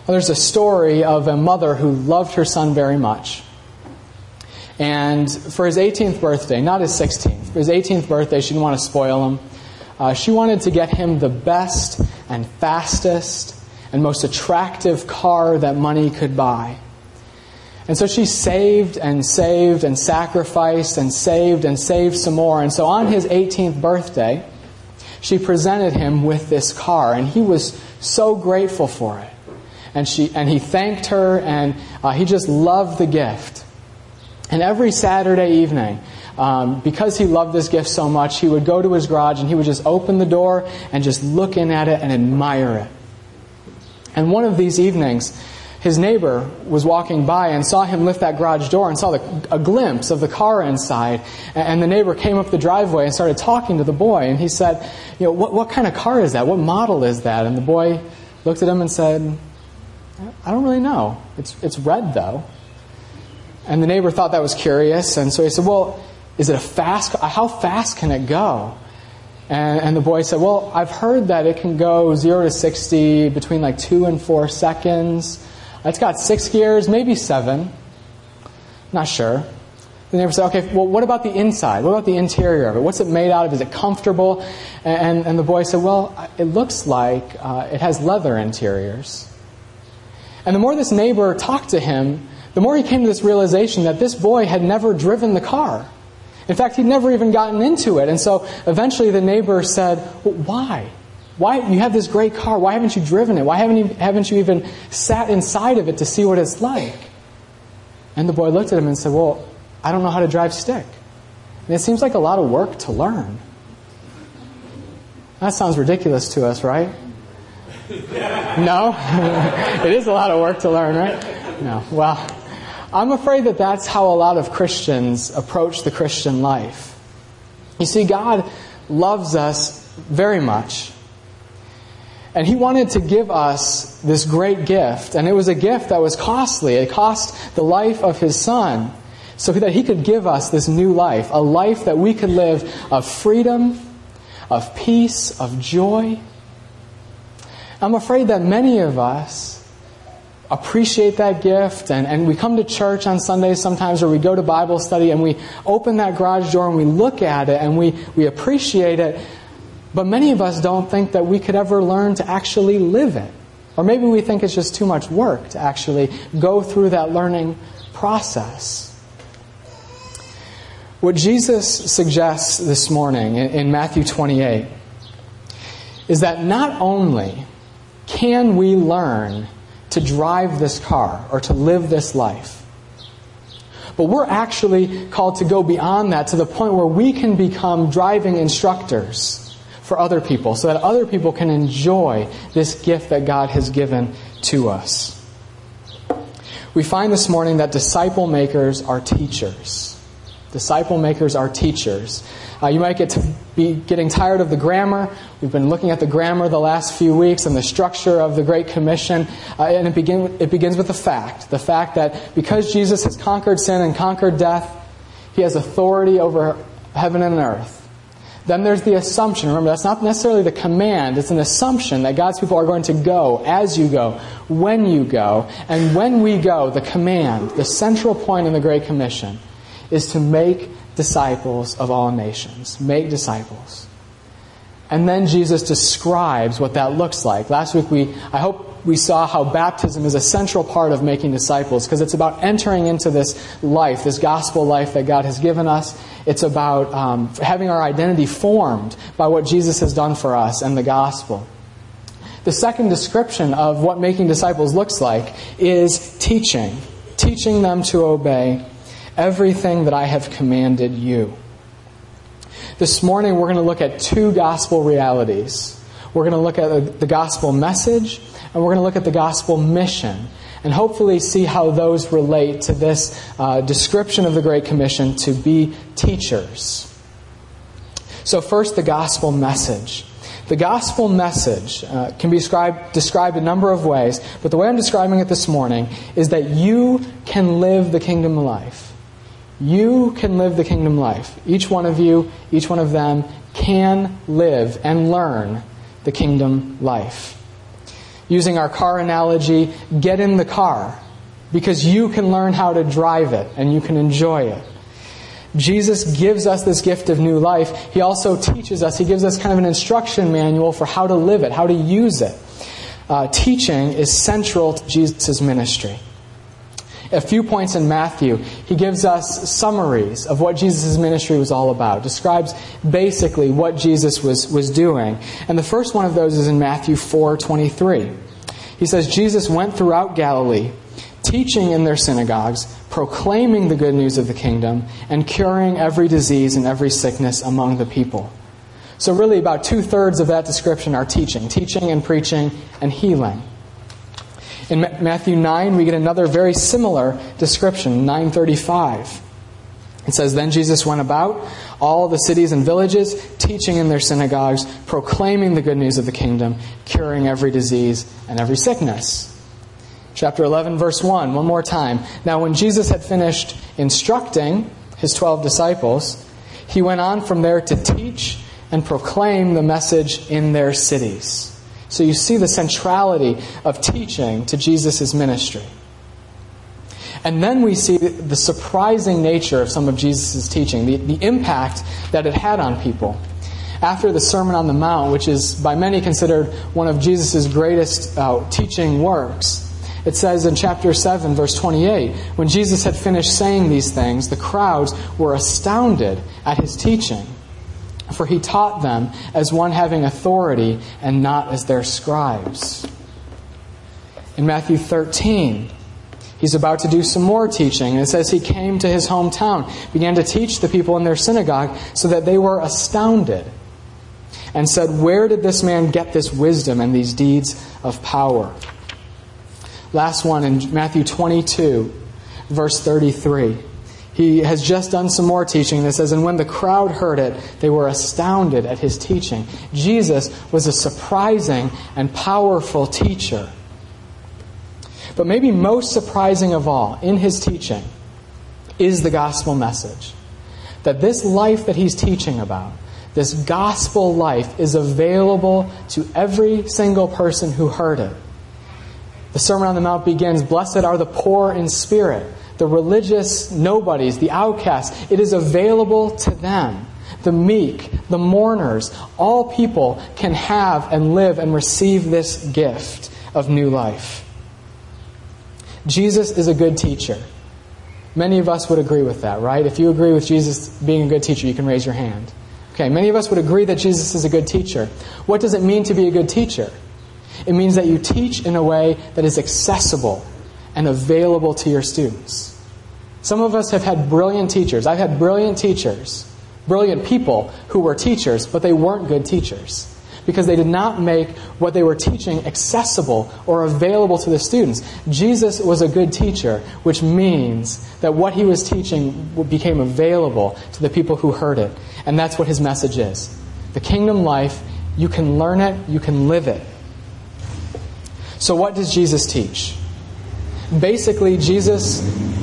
Well, there's a story of a mother who loved her son very much. And for his 18th birthday, not his 16th, for his 18th birthday, she didn't want to spoil him. She wanted to get him the best and fastest and most attractive car that money could buy. And so she saved and saved and sacrificed and saved some more. And so on his 18th birthday, she presented him with this car, and he was so grateful for it. And he thanked her, and he just loved the gift. And every Saturday evening, because he loved this gift so much, he would go to his garage and he would just open the door and just look in at it and admire it. And one of these evenings, his neighbor was walking by and saw him lift that garage door and saw a glimpse of the car inside. And the neighbor came up the driveway and started talking to the boy. And he said, what kind of car is that? What model is that? And the boy looked at him and said, I don't really know. It's red, though. And the neighbor thought that was curious. And so he said, well, is it a fast car? How fast can it go? And the boy said, well, I've heard that it can go 0 to 60 between like 2 and 4 seconds. It's got 6 gears, maybe 7. Not sure. The neighbor said, okay, well, what about the inside? What about the interior of it? What's it made out of? Is it comfortable? And the boy said, well, it looks like it has leather interiors. And the more this neighbor talked to him, the more he came to this realization that this boy had never driven the car. In fact, he'd never even gotten into it. And so eventually the neighbor said, well, why? Why? You have this great car. Why haven't you driven it? Why haven't you even sat inside of it to see what it's like? And the boy looked at him and said, well, I don't know how to drive stick. And it seems like a lot of work to learn. That sounds ridiculous to us, right? No? It is a lot of work to learn, right? No. Well, I'm afraid that that's how a lot of Christians approach the Christian life. You see, God loves us very much. And He wanted to give us this great gift. And it was a gift that was costly. It cost the life of His Son so that He could give us this new life. A life that we could live of freedom, of peace, of joy. I'm afraid that many of us appreciate that gift, and we come to church on Sundays sometimes, or we go to Bible study and we open that garage door and we look at it and we appreciate it, but many of us don't think that we could ever learn to actually live it. Or maybe we think it's just too much work to actually go through that learning process. What Jesus suggests this morning in Matthew 28 is that not only can we learn to drive this car or to live this life, but we're actually called to go beyond that to the point where we can become driving instructors for other people so that other people can enjoy this gift that God has given to us. We find this morning that disciple makers are teachers. Disciple makers are teachers. You might get to be getting tired of the grammar. We've been looking at the grammar the last few weeks and the structure of the Great Commission. And it begins with the fact that because Jesus has conquered sin and conquered death, He has authority over heaven and earth. Then there's the assumption. Remember, that's not necessarily the command. It's an assumption that God's people are going to go as you go, when you go. And when we go, the command, the central point in the Great Commission, is to make disciples of all nations. Make disciples. And then Jesus describes what that looks like. Last week I hope we saw how baptism is a central part of making disciples, because it's about entering into this life, this gospel life that God has given us. It's about having our identity formed by what Jesus has done for us and the gospel. The second description of what making disciples looks like is teaching. Teaching them to obey everything that I have commanded you. This morning we're going to look at two gospel realities. We're going to look at the gospel message, and we're going to look at the gospel mission, and hopefully see how those relate to this description of the Great Commission to be teachers. So first, the gospel message. The gospel message can be described a number of ways, but the way I'm describing it this morning is that you can live the kingdom life. You can live the kingdom life. Each one of you, each one of them can live and learn the kingdom life. Using our car analogy, get in the car because you can learn how to drive it and you can enjoy it. Jesus gives us this gift of new life. He also teaches us, he gives us kind of an instruction manual for how to live it, how to use it. Teaching is central to Jesus' ministry. A few points in Matthew, he gives us summaries of what Jesus' ministry was all about, describes basically what Jesus was doing. And the first one of those is in Matthew 4:23. He says, Jesus went throughout Galilee, teaching in their synagogues, proclaiming the good news of the kingdom, and curing every disease and every sickness among the people. So really about 2/3 of that description are teaching and preaching and healing. In Matthew 9, we get another very similar description, 9:35. It says, Then Jesus went about all the cities and villages, teaching in their synagogues, proclaiming the good news of the kingdom, curing every disease and every sickness. Chapter 11, verse 1, one more time. Now when Jesus had finished instructing his 12 disciples, he went on from there to teach and proclaim the message in their cities. So you see the centrality of teaching to Jesus' ministry. And then we see the surprising nature of some of Jesus' teaching, the impact that it had on people. After the Sermon on the Mount, which is by many considered one of Jesus' greatest teaching works, it says in chapter 7, verse 28, when Jesus had finished saying these things, the crowds were astounded at his teaching. For he taught them as one having authority and not as their scribes. In Matthew 13, he's about to do some more teaching. And it says he came to his hometown, began to teach the people in their synagogue so that they were astounded. And said, Where did this man get this wisdom and these deeds of power? Last one in Matthew 22, verse 33. He has just done some more teaching that says, And when the crowd heard it, they were astounded at his teaching. Jesus was a surprising and powerful teacher. But maybe most surprising of all in his teaching is the gospel message. That this life that he's teaching about, this gospel life, is available to every single person who heard it. The Sermon on the Mount begins, Blessed are the poor in spirit, the religious nobodies, the outcasts. It is available to them. The meek, the mourners, all people can have and live and receive this gift of new life. Jesus is a good teacher. Many of us would agree with that, right? If you agree with Jesus being a good teacher, you can raise your hand. Okay, many of us would agree that Jesus is a good teacher. What does it mean to be a good teacher? It means that you teach in a way that is accessible and available to your students. Some of us have had brilliant teachers. I've had brilliant teachers, brilliant people who were teachers, but they weren't good teachers because they did not make what they were teaching accessible or available to the students. Jesus was a good teacher, which means that what he was teaching became available to the people who heard it. And that's what his message is. The kingdom life, you can learn it, you can live it. So what does Jesus teach? Basically, Jesus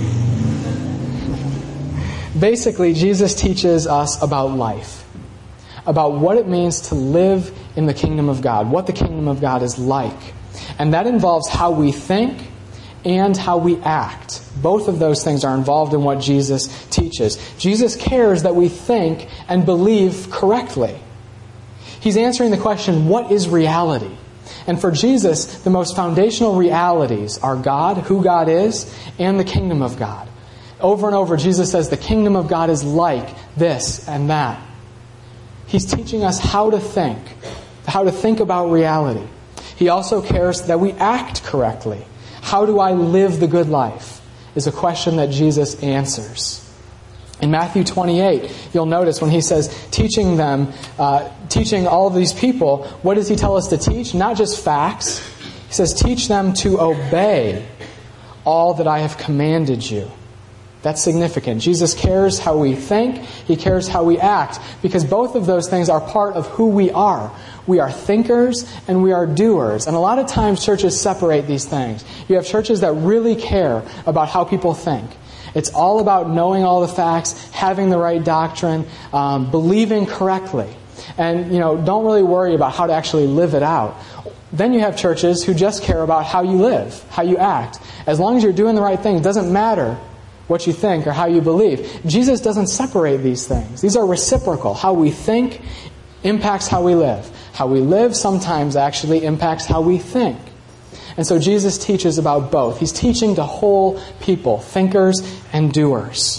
teaches us about life, about what it means to live in the kingdom of God, what the kingdom of God is like. And that involves how we think and how we act. Both of those things are involved in what Jesus teaches. Jesus cares that we think and believe correctly. He's answering the question, what is reality? And for Jesus, the most foundational realities are God, who God is, and the kingdom of God. Over and over, Jesus says the kingdom of God is like this and that. He's teaching us how to think about reality. He also cares that we act correctly. How do I live the good life? Is a question that Jesus answers. In Matthew 28, you'll notice when he says teaching all of these people, what does he tell us to teach? Not just facts. He says teach them to obey all that I have commanded you. That's significant. Jesus cares how we think. He cares how we act. Because both of those things are part of who we are. We are thinkers and we are doers. And a lot of times churches separate these things. You have churches that really care about how people think. It's all about knowing all the facts, having the right doctrine, believing correctly. And, don't really worry about how to actually live it out. Then you have churches who just care about how you live, how you act. As long as you're doing the right thing, it doesn't matter what you think or how you believe. Jesus doesn't separate these things. These are reciprocal. How we think impacts how we live. How we live sometimes actually impacts how we think. And so Jesus teaches about both. He's teaching to whole people, thinkers and doers.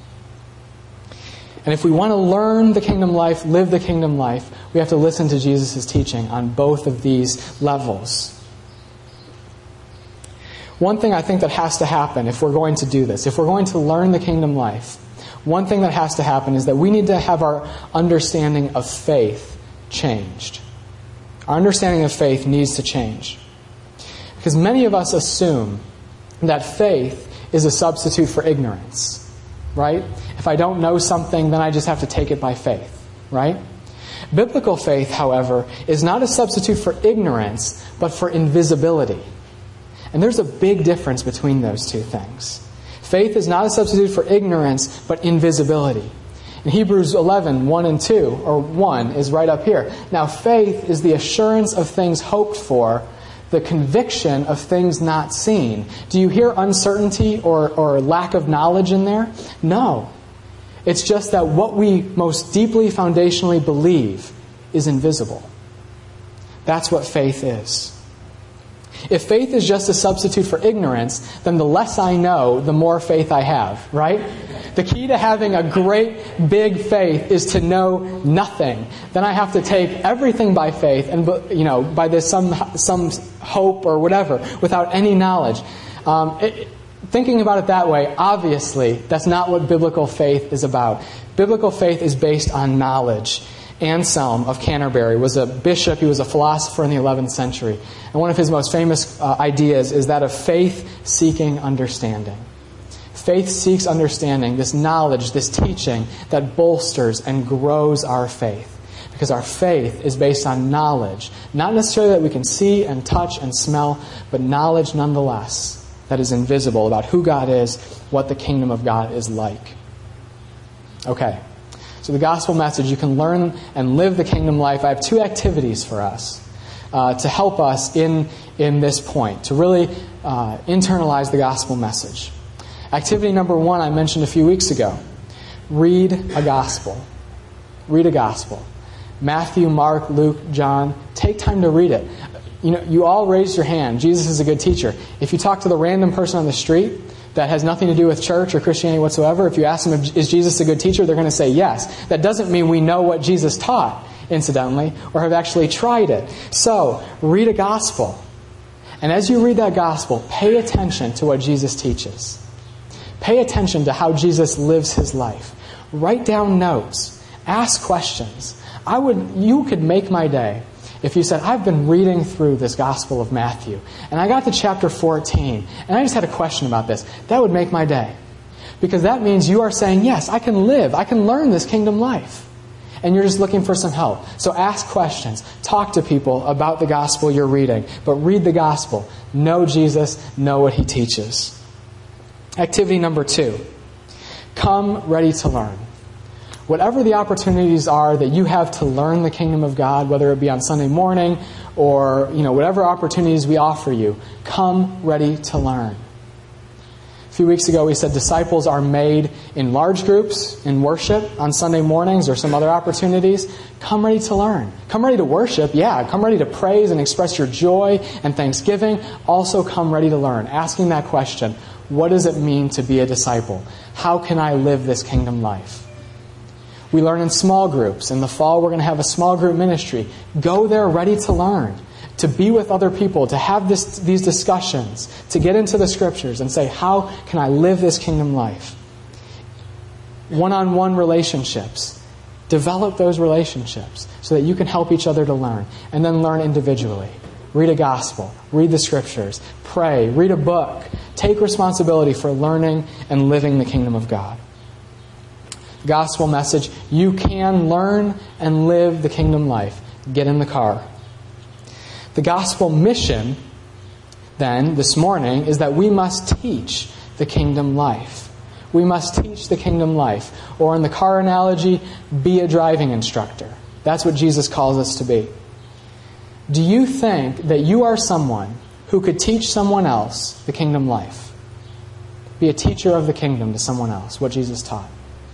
And if we want to learn the kingdom life, live the kingdom life, we have to listen to Jesus' teaching on both of these levels. One thing I think that has to happen if we're going to do this, if we're going to learn the kingdom life, one thing that has to happen is that we need to have our understanding of faith changed. Our understanding of faith needs to change. Because many of us assume that faith is a substitute for ignorance. Right? If I don't know something, then I just have to take it by faith. Right? Biblical faith, however, is not a substitute for ignorance, but for invisibility. And there's a big difference between those two things. Faith is not a substitute for ignorance, but invisibility. In Hebrews 11, 1 and 2, or 1 is right up here. Now faith is the assurance of things hoped for, the conviction of things not seen. Do you hear uncertainty or lack of knowledge in there? No. It's just that what we most deeply foundationally believe is invisible. That's what faith is. If faith is just a substitute for ignorance, then the less I know, the more faith I have, right? The key to having a great, big faith is to know nothing. Then I have to take everything by faith and, by this some hope or whatever, without any knowledge. Thinking about it that way, obviously, that's not what biblical faith is about. Biblical faith is based on knowledge. Anselm of Canterbury was a bishop. He was a philosopher in the 11th century. And one of his most famous ideas is that of faith seeking understanding. Faith seeks understanding, this knowledge, this teaching that bolsters and grows our faith. Because our faith is based on knowledge. Not necessarily that we can see and touch and smell, but knowledge nonetheless that is invisible about who God is, what the kingdom of God is like. Okay. So the gospel message, you can learn and live the kingdom life. I have two activities for us to help us in this point, to really internalize the gospel message. Activity number 1 I mentioned a few weeks ago. Read a gospel. Read a gospel. Matthew, Mark, Luke, John. Take time to read it. You all raised your hand. Jesus is a good teacher. If you talk to the random person on the street that has nothing to do with church or Christianity whatsoever, if you ask them, is Jesus a good teacher? They're going to say yes. That doesn't mean we know what Jesus taught, incidentally, or have actually tried it. So, read a gospel. And as you read that gospel, pay attention to what Jesus teaches. Pay attention to how Jesus lives his life. Write down notes. Ask questions. You could make my day if you said, I've been reading through this Gospel of Matthew, and I got to chapter 14, and I just had a question about this. That would make my day. Because that means you are saying, yes, I can learn this kingdom life. And you're just looking for some help. So ask questions. Talk to people about the gospel you're reading. But read the gospel. Know Jesus. Know what he teaches. Activity number 2. Come ready to learn. Whatever the opportunities are that you have to learn the kingdom of God, whether it be on Sunday morning or whatever opportunities we offer you, come ready to learn. A few weeks ago we said disciples are made in large groups in worship on Sunday mornings or some other opportunities. Come ready to learn. Come ready to worship, yeah. Come ready to praise and express your joy and thanksgiving. Also come ready to learn. Asking that question, what does it mean to be a disciple? How can I live this kingdom life? We learn in small groups. In the fall, we're going to have a small group ministry. Go there ready to learn, to be with other people, to have these discussions, to get into the scriptures and say, how can I live this kingdom life? One-on-one relationships. Develop those relationships so that you can help each other to learn. And then learn individually. Read a gospel. Read the scriptures. Pray. Read a book. Take responsibility for learning and living the kingdom of God. Gospel message, you can learn and live the kingdom life. Get in the car. The gospel mission, then, this morning, is that we must teach the kingdom life. We must teach the kingdom life. Or in the car analogy, be a driving instructor. That's what Jesus calls us to be. do you think that you are someone who could teach someone else the kingdom life? Be a teacher of the kingdom to someone else, what Jesus taught.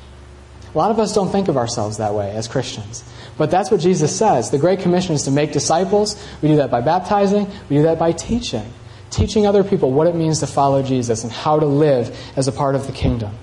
A lot of us don't think of ourselves that way as Christians. But that's what Jesus says. The Great Commission is to make disciples. We do that by baptizing. We do that by teaching. Teaching other people what it means to follow Jesus and how to live as a part of the kingdom.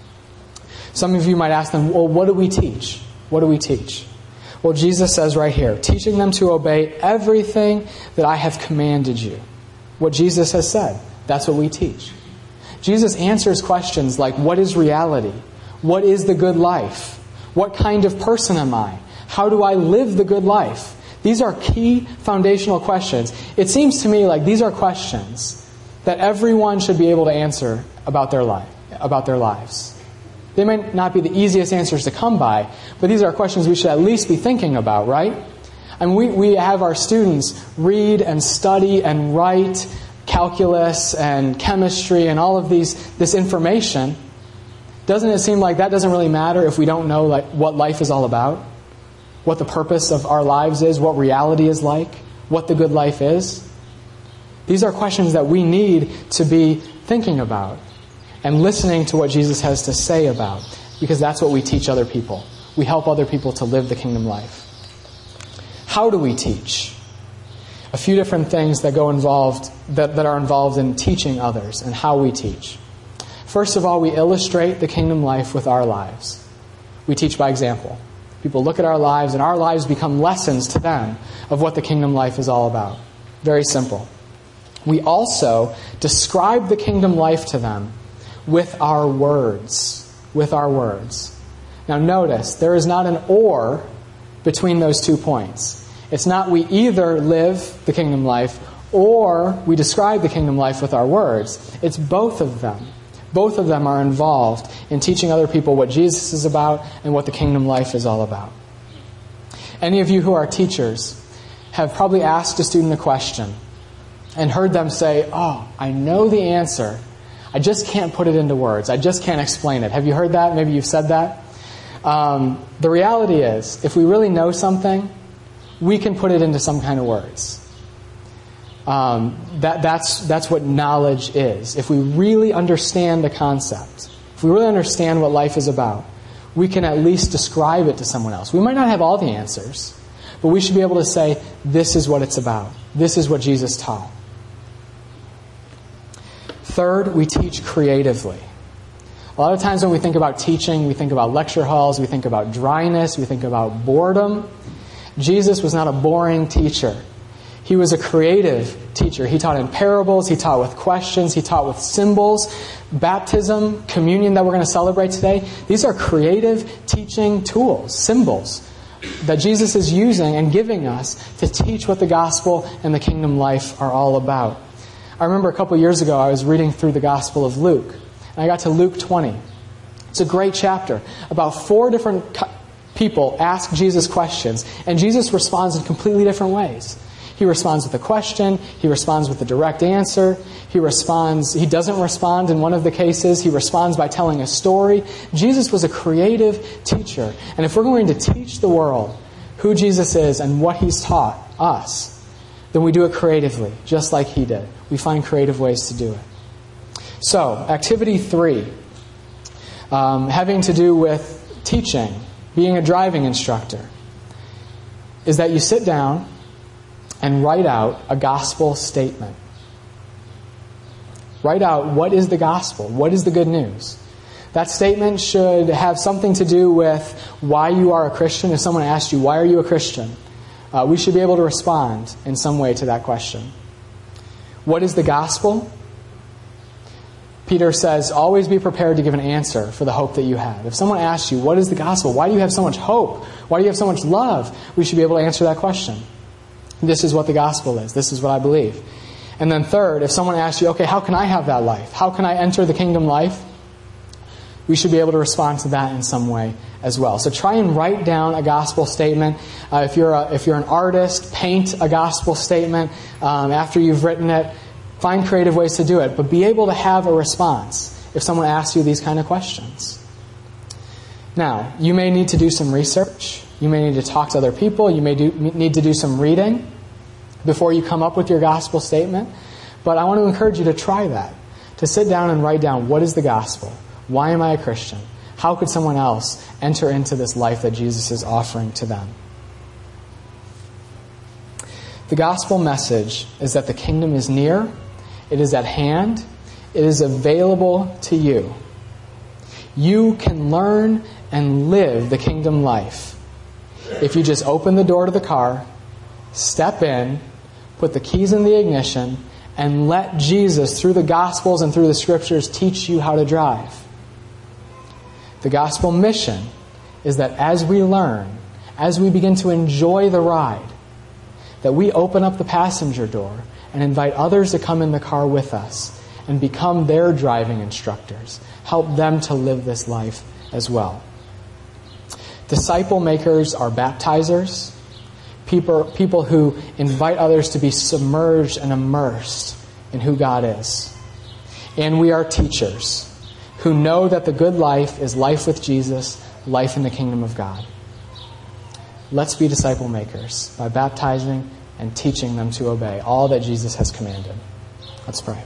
Some of you might ask them, well, what do we teach? What do we teach? Well, Jesus says right here, teaching them to obey everything that I have commanded you. What Jesus has said, that's what we teach. Jesus answers questions like, what is reality? What is the good life? What kind of person am I? How do I live the good life? These are key foundational questions. It seems to me like these are questions that everyone should be able to answer about their lives. They might not be the easiest answers to come by, but these are questions we should at least be thinking about, right? I mean, we have our students read and study and write calculus and chemistry and all of this information. Doesn't it seem like that doesn't really matter if we don't know what life is all about? What the purpose of our lives is, what reality is like, what the good life is? These are questions that we need to be thinking about and listening to what Jesus has to say about, because that's what we teach other people. We help other people to live the kingdom life. How do we teach? A few different things that are involved in teaching others and how we teach. First of all, we illustrate the kingdom life with our lives. We teach by example. People look at our lives, and our lives become lessons to them of what the kingdom life is all about. Very simple. We also describe the kingdom life to them with our words. With our words. Now notice, there is not an or between those 2 points. It's not we either live the kingdom life or we describe the kingdom life with our words. It's both of them. Both of them are involved in teaching other people what Jesus is about and what the kingdom life is all about. Any of you who are teachers have probably asked a student a question and heard them say, oh, I know the answer. I just can't put it into words. I just can't explain it. Have you heard that? Maybe you've said that. The reality is, if we really know something, we can put it into some kind of words. That's what knowledge is. If we really understand the concept, if we really understand what life is about, we can at least describe it to someone else. We might not have all the answers, but we should be able to say, this is what it's about. This is what Jesus taught. Third, we teach creatively. A lot of times when we think about teaching, we think about lecture halls, we think about dryness, we think about boredom. Jesus was not a boring teacher. He was a creative teacher. He taught in parables, he taught with questions, he taught with symbols. Baptism, communion that we're going to celebrate today, these are creative teaching tools, symbols that Jesus is using and giving us to teach what the gospel and the kingdom life are all about. I remember a couple years ago I was reading through the Gospel of Luke, and I got to Luke 20. It's a great chapter. About 4 different people ask Jesus questions, and Jesus responds in completely different ways. He responds with a question. He responds with a direct answer. He doesn't respond in one of the cases. He responds by telling a story. Jesus was a creative teacher. And if we're going to teach the world who Jesus is and what He's taught us, then we do it creatively, just like He did. We find creative ways to do it. So, activity 3, having to do with teaching, being a driving instructor, is that you sit down and write out a gospel statement. Write out what is the gospel, what is the good news. That statement should have something to do with why you are a Christian. If someone asks you, why are you a Christian? We should be able to respond in some way to that question. What is the gospel? Peter says, always be prepared to give an answer for the hope that you have. If someone asks you, what is the gospel? Why do you have so much hope? Why do you have so much love? We should be able to answer that question. This is what the gospel is. This is what I believe. And then third, if someone asks you, okay, how can I have that life? How can I enter the kingdom life? We should be able to respond to that in some way as well. So try and write down a gospel statement. If you're an artist, paint a gospel statement after you've written it. Find creative ways to do it, but be able to have a response if someone asks you these kind of questions. Now, you may need to do some research. You may need to talk to other people. You may need to do some reading. before you come up with your gospel statement. But I want to encourage you to try that, to sit down and write down, what is the gospel? Why am I a Christian? How could someone else enter into this life that Jesus is offering to them? The gospel message is that the kingdom is near, it is at hand, it is available to you. You can learn and live the kingdom life if you just open the door to the car, step in, put the keys in the ignition, and let Jesus, through the Gospels and through the Scriptures, teach you how to drive. The gospel mission is that as we learn, as we begin to enjoy the ride, that we open up the passenger door and invite others to come in the car with us and become their driving instructors, help them to live this life as well. Disciple makers are baptizers, people who invite others to be submerged and immersed in who God is. And we are teachers who know that the good life is life with Jesus, life in the kingdom of God. Let's be disciple makers by baptizing and teaching them to obey all that Jesus has commanded. Let's pray.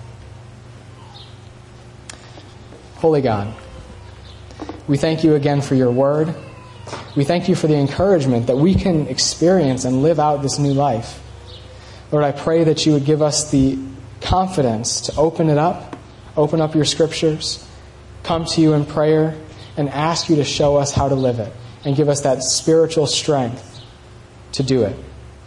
Holy God, we thank you again for your word. We thank you for the encouragement that we can experience and live out this new life. Lord, I pray that you would give us the confidence to open it up, open up your scriptures, come to you in prayer, and ask you to show us how to live it, and give us that spiritual strength to do it.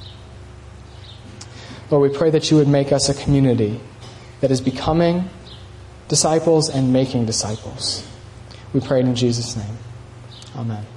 Lord, we pray that you would make us a community that is becoming disciples and making disciples. We pray it in Jesus' name. Amen.